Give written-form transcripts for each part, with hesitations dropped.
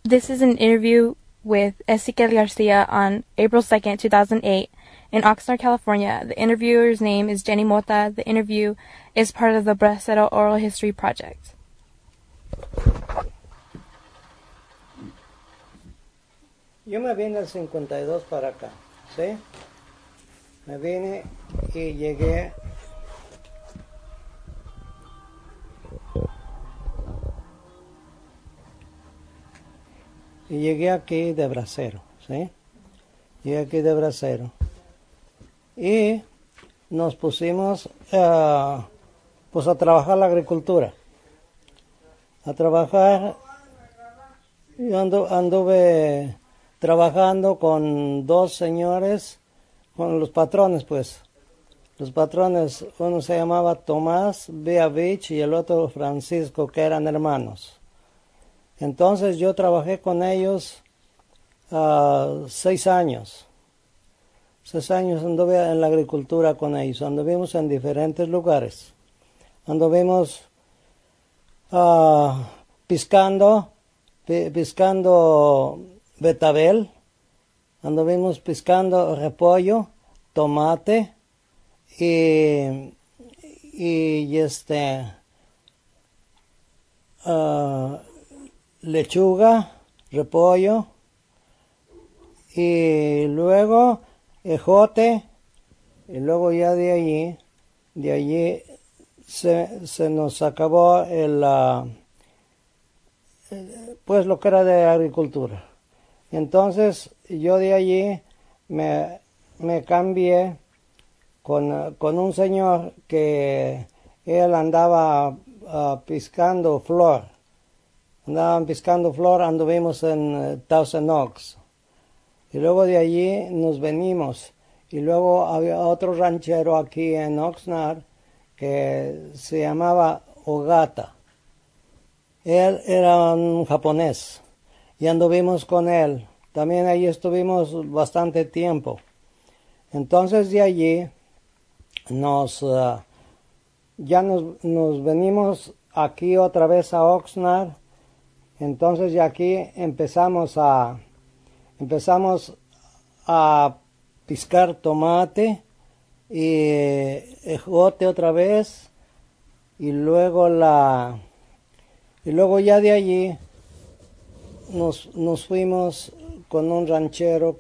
This is an interview with Ezequiel Garcia on April 2nd, 2008 in Oxnard, California. The interviewer's name is Jenny Mota. The interview is part of the Bracero Oral History Project. Yo me vine al 52 para acá, ¿sí? Me vine y llegué aquí de Bracero, ¿sí? Llegué aquí de Bracero. Y nos pusimos pues a trabajar la agricultura. A trabajar, yo anduve trabajando con dos señores, con los patrones pues. Los patrones, uno se llamaba Tomás Beavich y el otro Francisco, que eran hermanos. Entonces yo trabajé con ellos 6 años. 6 años anduve en la agricultura con ellos. Anduvimos en diferentes lugares. Anduvimos piscando betabel. Anduvimos piscando repollo, tomate y lechuga, repollo y luego ejote, y luego ya de allí se nos acabó pues lo que era de agricultura. Entonces yo de allí me cambié con un señor que él andaba piscando flor. Andaban piscando flor, anduvimos en Thousand Oaks. Y luego de allí nos venimos. Y luego había otro ranchero aquí en Oxnard que se llamaba Ogata. Él era un japonés y anduvimos con él. También allí estuvimos bastante tiempo. Entonces de allí ya nos venimos aquí otra vez a Oxnard. Entonces de aquí empezamos a piscar tomate y ejote otra vez, y luego ya de allí nos fuimos con un ranchero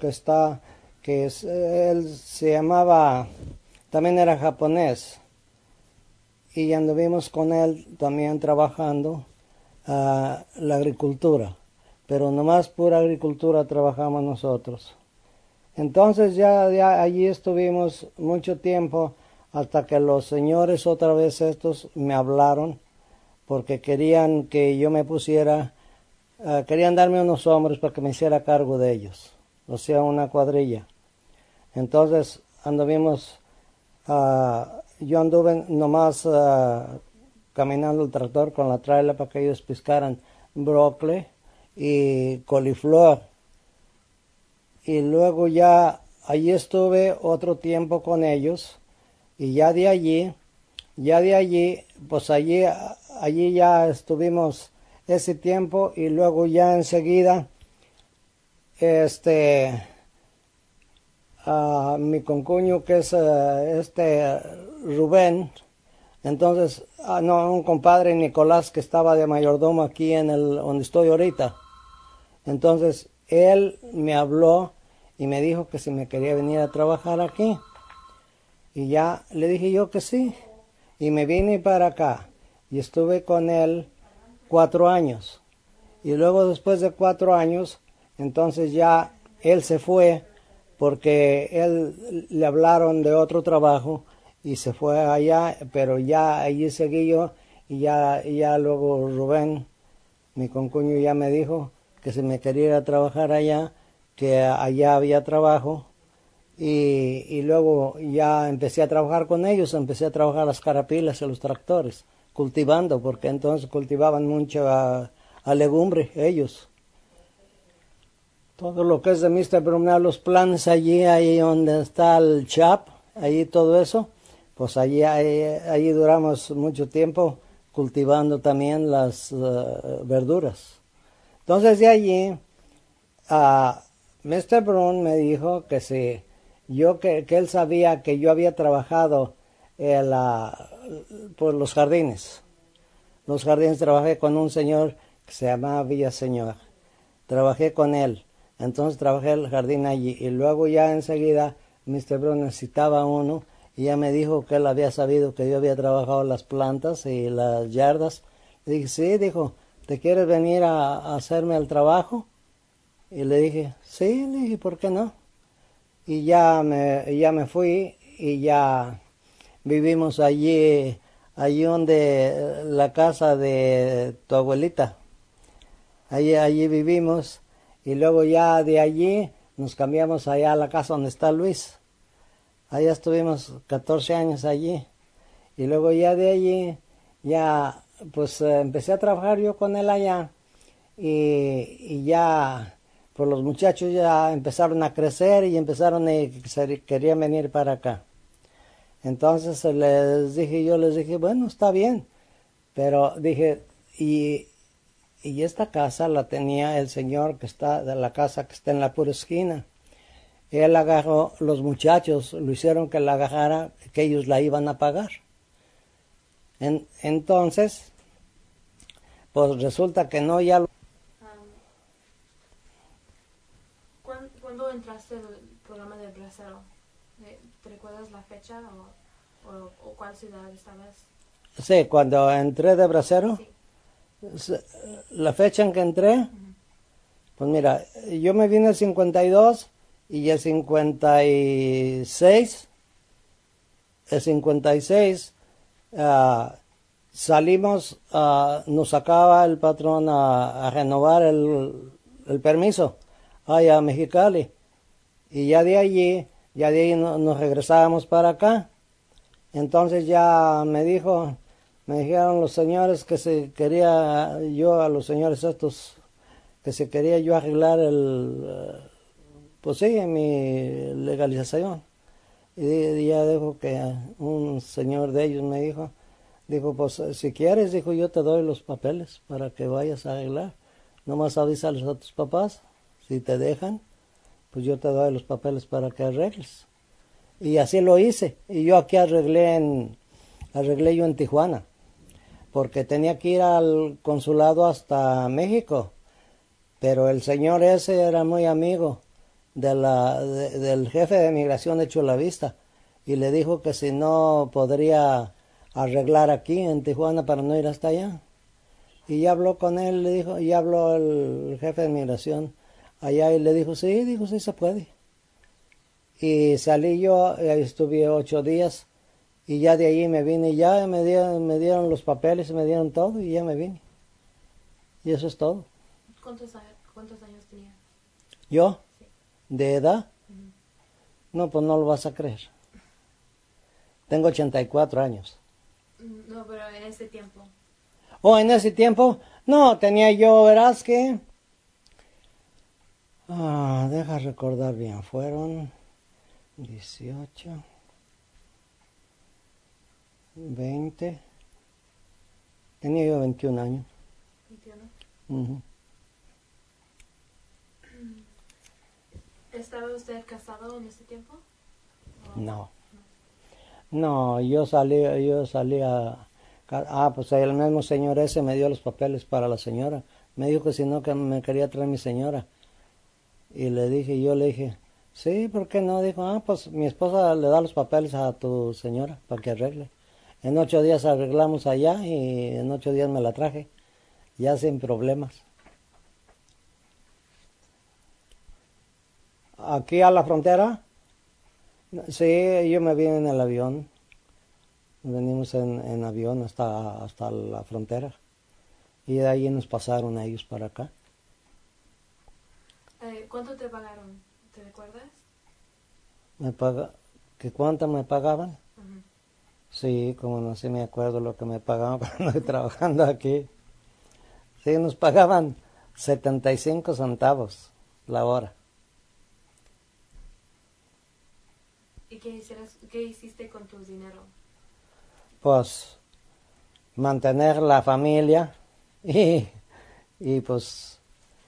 él se llamaba, también era japonés, y anduvimos con él también trabajando la agricultura, pero nomás pura agricultura trabajamos nosotros. Entonces ya allí estuvimos mucho tiempo hasta que los señores otra vez estos me hablaron porque querían que yo me pusiera, querían darme unos hombres para que me hiciera cargo de ellos, o sea, una cuadrilla. Entonces anduvimos, yo anduve nomás caminando el tractor con la trailer para que ellos piscaran brócoli y coliflor. Y luego ya allí estuve otro tiempo con ellos, y ya de allí, pues allí ya estuvimos ese tiempo, y luego ya enseguida, mi concuño que es Rubén, entonces, un compadre Nicolás que estaba de mayordomo aquí donde estoy ahorita. Entonces, él me habló y me dijo que si me quería venir a trabajar aquí. Y ya le dije yo que sí. Y me vine para acá. Y estuve con él 4 años. Y luego después de 4 años, entonces ya él se fue porque él le hablaron de otro trabajo y se fue allá, pero ya allí seguí yo, y ya luego Rubén, mi concuño, ya me dijo que si me quería ir a trabajar allá, que allá había trabajo, y luego ya empecé a trabajar con ellos, empecé a trabajar las carapilas y los tractores, cultivando, porque entonces cultivaban mucho a legumbre ellos. Todo lo que es de Mr. Brunel, los planes ahí donde está el chap, allí todo eso, pues allí duramos mucho tiempo cultivando también las verduras. Entonces de allí, Mr. Brun me dijo que si que él sabía que yo había trabajado por los jardines. Los jardines trabajé con un señor que se llamaba Villaseñor. Trabajé con él. Entonces trabajé el jardín allí. Y luego ya enseguida Mr. Brun necesitaba uno. Y ya me dijo que él había sabido que yo había trabajado las plantas y las yardas. Le dije, sí, dijo, ¿te quieres venir a hacerme el trabajo? Y le dije, sí, le dije, ¿por qué no? Y ya me fui y ya vivimos allí donde la casa de tu abuelita. Allí vivimos y luego ya de allí nos cambiamos allá a la casa donde está Luis. Allá estuvimos 14 años allí y luego ya de allí ya pues empecé a trabajar yo con él allá y ya pues los muchachos ya empezaron a crecer y querían venir para acá. Entonces yo les dije, bueno, está bien, pero dije, y esta casa la tenía el señor que está, de la casa que está en la pura esquina. Él agarró, los muchachos lo hicieron que la agarrara, que ellos la iban a pagar. Entonces, pues resulta que no, ya... ¿Cuándo entraste al programa de bracero? ¿Te recuerdas la fecha o cuál ciudad estabas? Sí, cuando entré de bracero, Sí. la fecha en que entré, pues mira, yo me vine el 52 y el 56, salimos, nos sacaba el patrón a renovar el permiso allá a Mexicali. Y ya de allí nos regresábamos para acá. Entonces ya me dijeron los señores que se quería yo, a los señores estos, que se quería yo arreglar pues sí, mi legalización. Y ya dijo que un señor de ellos me dijo, pues si quieres, dijo, yo te doy los papeles para que vayas a arreglar. Nomás avísales a tus papás, si te dejan, pues yo te doy los papeles para que arregles. Y así lo hice. Y yo aquí arreglé yo en Tijuana, porque tenía que ir al consulado hasta México. Pero el señor ese era muy amigo del jefe de migración de Chulavista y le dijo que si no podría arreglar aquí en Tijuana para no ir hasta allá. Y ya habló con él, le dijo, y habló el jefe de migración allá y le dijo, sí se puede. Y salí yo, y ahí estuve 8 días y ya de allí me vine y ya me dieron los papeles, me dieron todo y ya me vine. Y eso es todo. ¿Cuántos años tenía? ¿Yo? Sí. ¿De edad? No, pues no lo vas a creer. Tengo 84 años. No, pero en ese tiempo. Oh, en ese tiempo, no, tenía yo, verás que... deja recordar bien, fueron 18, 20, tenía yo 21 años. 21. Uh-huh. ¿Estaba usted casado en ese tiempo? No, yo salí pues el mismo señor ese me dio los papeles para la señora. Me dijo que si no, que me quería traer mi señora. Y yo le dije, sí, ¿por qué no? Dijo, pues mi esposa le da los papeles a tu señora para que arregle. En 8 días arreglamos allá y en 8 días me la traje, ya sin problemas. Aquí a la frontera, sí, yo me vine en el avión. Venimos en avión hasta la frontera. Y de ahí nos pasaron a ellos para acá. ¿Cuánto te pagaron? ¿Te recuerdas? ¿Que cuánto me pagaban? Uh-huh. Sí, como no sé, me acuerdo lo que me pagaban cuando estoy trabajando aquí. Sí, nos pagaban 75 centavos la hora. ¿Y qué hiciste con tu dinero? Pues mantener la familia y pues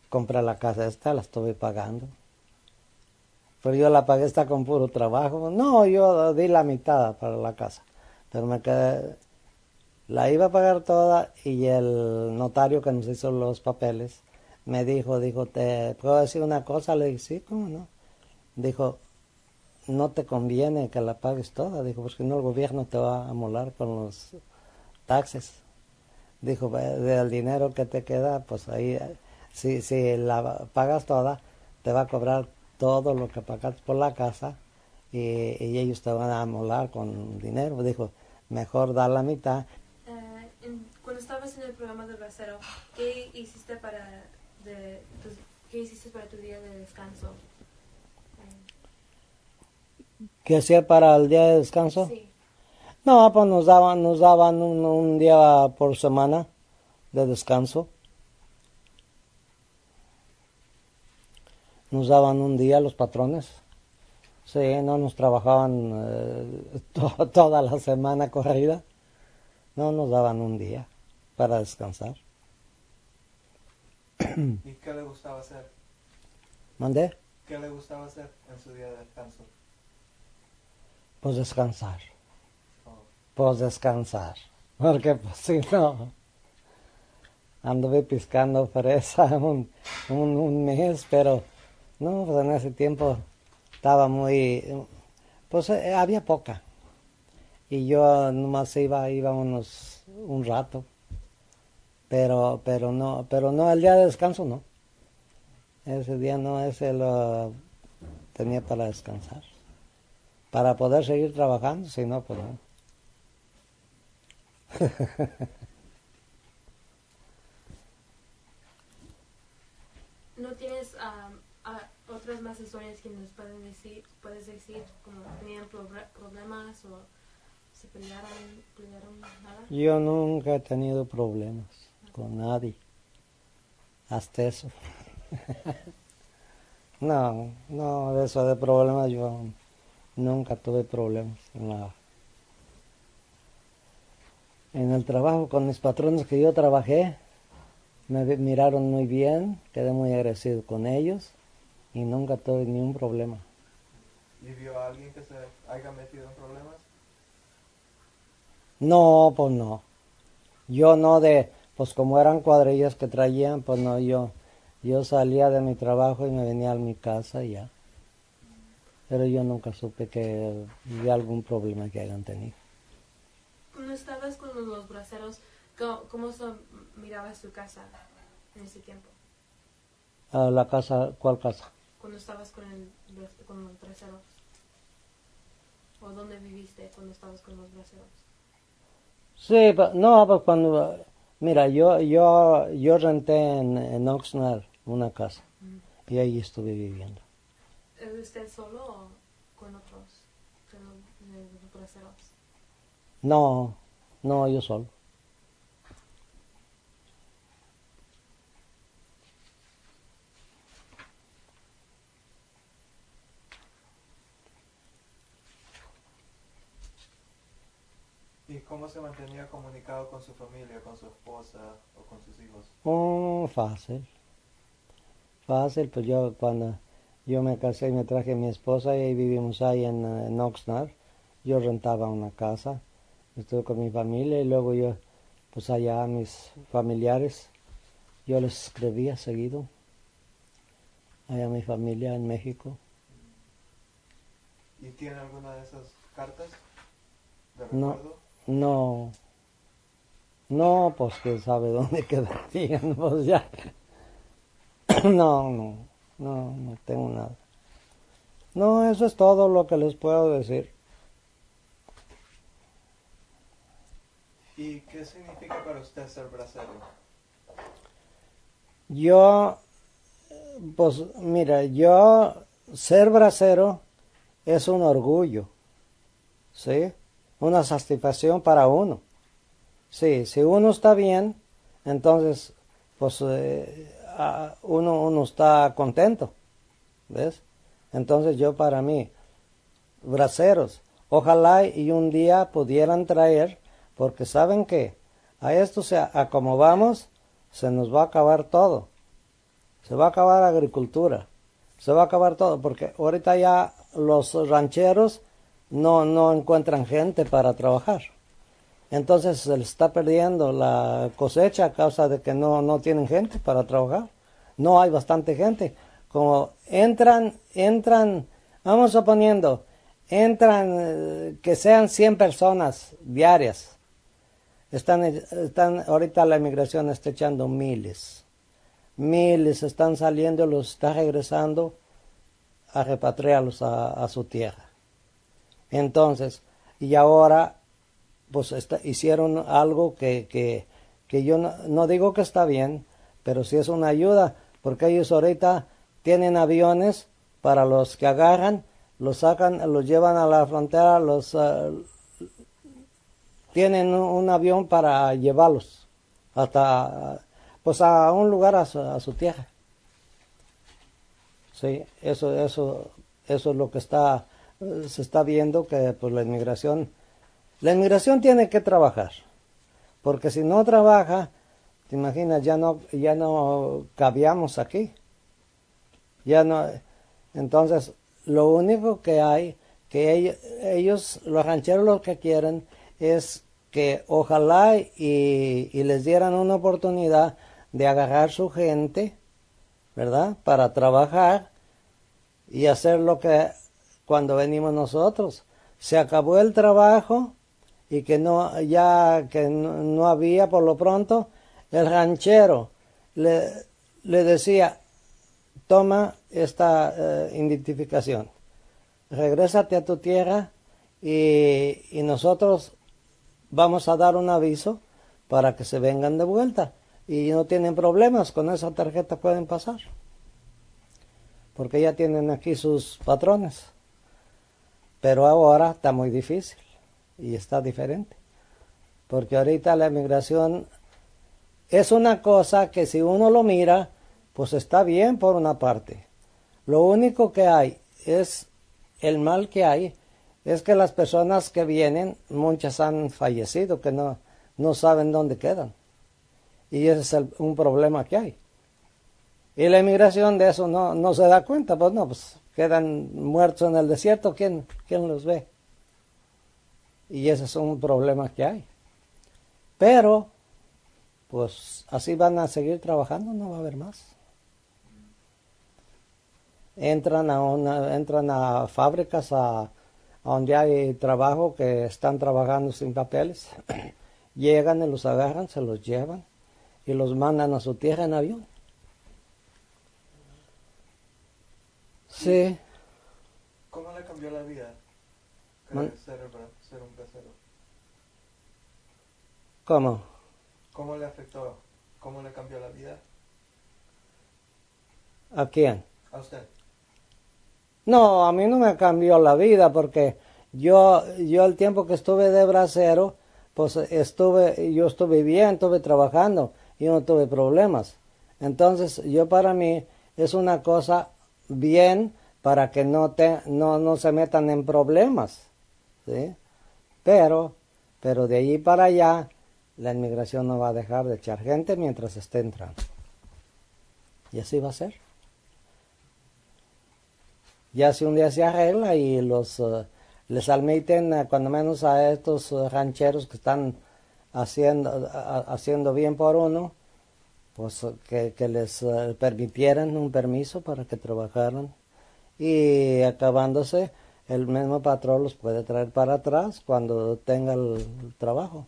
compré la casa esta, la estuve pagando. Pero yo la pagué esta con puro trabajo. No, yo di la mitad para la casa. Pero me quedé, la iba a pagar toda y el notario que nos hizo los papeles me dijo, ¿te puedo decir una cosa? Le dije, sí, ¿cómo no? Dijo, no te conviene que la pagues toda. Dijo, porque no el gobierno te va a molar con los taxes. Dijo, del dinero que te queda, pues ahí, si la pagas toda, te va a cobrar todo lo que pagaste por la casa y ellos te van a molar con dinero. Dijo, mejor dar la mitad. Cuando estabas en el programa de Bracero, ¿qué hiciste para tu día de descanso? ¿Qué hacía para el día de descanso? Sí. No, pues nos daban un día por semana de descanso. Nos daban un día los patrones. Sí, no nos trabajaban toda la semana corrida. No, nos daban un día para descansar. ¿Y qué le gustaba hacer? ¿Mandé? ¿Qué le gustaba hacer en su día de descanso? Pues descansar. Oh. Pues descansar. Porque pues si no, anduve piscando fresa un mes, pero no, pues en ese tiempo estaba muy, pues había poca. Y yo nomás iba un rato. Pero no, el día de descanso no. Ese día no, ese lo tenía para descansar. Para poder seguir trabajando, si no, pues no. ¿No tienes otras más historias que nos puedes decir, como tenían problemas o se pelearon nada? Yo nunca he tenido problemas con nadie. Hasta eso. No, de eso de problemas yo nunca tuve problemas. No. En el trabajo con mis patrones que yo trabajé, me miraron muy bien, quedé muy agradecido con ellos y nunca tuve ni un problema. ¿Y vio a alguien que se haya metido en problemas? No, pues no. Yo no pues como eran cuadrillas que traían, pues no, yo salía de mi trabajo y me venía a mi casa y ya. Pero yo nunca supe que había algún problema que hayan tenido. Cuando estabas con los braceros, ¿cómo mirabas tu casa en ese tiempo? ¿La casa? ¿Cuál casa? Cuando estabas con los braceros. ¿O dónde viviste cuando estabas con los braceros? Sí, no, pues cuando, mira, yo renté en Oxnard una casa y ahí estuve viviendo. ¿Es usted solo o con otros de los braceros? No, yo solo. ¿Y cómo se mantenía comunicado con su familia, con su esposa o con sus hijos? Fácil, pues yo cuando yo me casé y me traje a mi esposa y vivimos ahí en Oxnard, yo rentaba una casa, estuve con mi familia y luego yo, pues allá a mis familiares, yo les escribía seguido, allá a mi familia en México. ¿Y tiene alguna de esas cartas de No. recuerdo? No, pues que sabe dónde quedarían, pues ya. No tengo nada. No, eso es todo lo que les puedo decir. ¿Y qué significa para usted ser bracero? Pues mira, ser bracero es un orgullo, ¿sí? Una satisfacción para uno. Sí, si uno está bien, entonces, pues uno está contento, ¿ves? Entonces yo para mí, braceros, ojalá y un día pudieran traer, porque saben que a esto como vamos, se nos va a acabar todo. Se va a acabar la agricultura, se va a acabar todo, porque ahorita ya los rancheros no encuentran gente para trabajar. Entonces se les está perdiendo la cosecha a causa de que no tienen gente para trabajar. No hay bastante gente. Como entran, vamos suponiendo, que sean 100 personas diarias. Ahorita la inmigración está echando miles están saliendo, los está regresando a repatriarlos a su tierra. Entonces, y ahora, pues hicieron algo que yo no digo que está bien, pero sí es una ayuda, porque ellos ahorita tienen aviones para los que agarran, los sacan, los llevan a la frontera, tienen un avión para llevarlos hasta pues a un lugar a su tierra. Sí, eso es lo que se está viendo, que pues la inmigración tiene que trabajar, porque si no trabaja, te imaginas, ya no cabíamos aquí, ya no. Entonces lo único que hay, que ellos los rancheros, lo que quieren es que ojalá y les dieran una oportunidad de agarrar su gente, ¿verdad?, para trabajar y hacer lo que cuando venimos nosotros. Se acabó el trabajo y que no había por lo pronto, el ranchero le decía, toma esta identificación, regrésate a tu tierra y nosotros vamos a dar un aviso para que se vengan de vuelta. Y no tienen problemas, con esa tarjeta pueden pasar, porque ya tienen aquí sus patrones. Pero ahora está muy difícil y está diferente, porque ahorita la inmigración es una cosa que si uno lo mira, pues está bien por una parte. Lo único que hay es, el mal que hay, es que las personas que vienen, muchas han fallecido, que no saben dónde quedan. Y ese es un problema que hay. Y la inmigración de eso no se da cuenta, pues quedan muertos en el desierto, ¿quién los ve? Y ese es un problema que hay. Pero, pues así van a seguir trabajando, no va a haber más. Entran a fábricas, a donde hay trabajo, que están trabajando sin papeles. Llegan y los agarran, se los llevan y los mandan a su tierra en avión. Sí. ¿Cómo le cambió la vida ser un bracero? ¿Cómo? ¿Cómo le afectó? ¿Cómo le cambió la vida? ¿A quién? A usted. No, a mí no me cambió la vida, porque yo el tiempo que estuve de bracero, pues yo estuve bien, estuve trabajando y no tuve problemas. Entonces, para mí es una cosa bien para que no se metan en problemas, ¿sí? Pero de allí para allá, la inmigración no va a dejar de echar gente mientras esté entrando. Y así va a ser. Ya si un día se arregla y les admiten, cuando menos a estos rancheros que están haciendo bien por uno, pues que les permitieran un permiso para que trabajaran, y acabándose, el mismo patrón los puede traer para atrás cuando tenga el trabajo.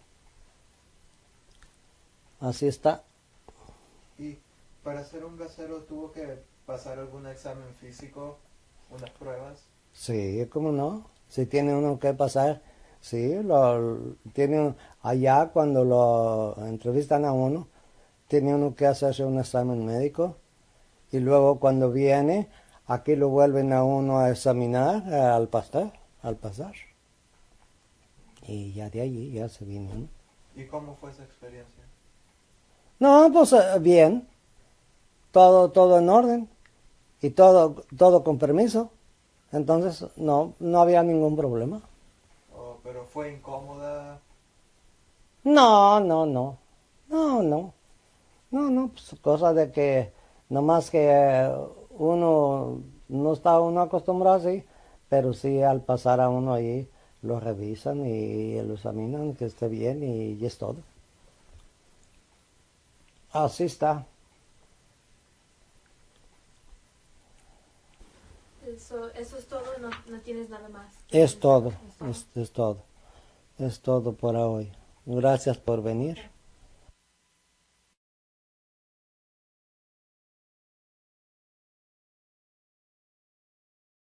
Así está. ¿Y para ser un bracero tuvo que pasar algún examen físico, unas pruebas? Sí, ¿cómo no? Si tiene uno que pasar, sí, tiene allá cuando lo entrevistan a uno, tiene uno que hacerse un examen médico, y luego cuando viene, aquí lo vuelven a uno a examinar al pasar. Y ya de allí ya se viene uno. ¿Y cómo fue esa experiencia? No, pues bien, todo en orden, y todo con permiso. Entonces no había ningún problema. Oh, ¿pero fue incómoda? No, pues cosa de que Nomás que uno no está uno acostumbrado así, pero sí al pasar a uno ahí lo revisan y lo examinan que esté bien y es todo. Así está. Eso es todo, no tienes nada más. Es todo, es todo. Es todo por hoy. Gracias por venir.